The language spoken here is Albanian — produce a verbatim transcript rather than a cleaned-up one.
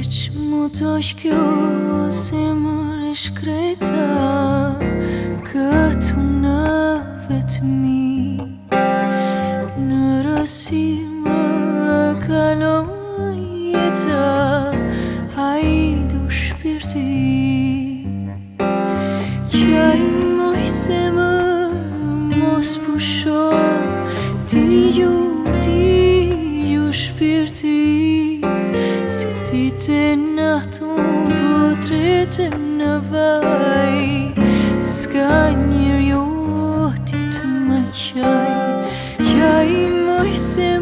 Mutosh kyo simrish kreta katuna vetmi nurasima kaloyeta haydush pirti chai moisemar mospusho tiyu tiyu shpirti Nahtun putretem navai Skanir yotit machai Chai moise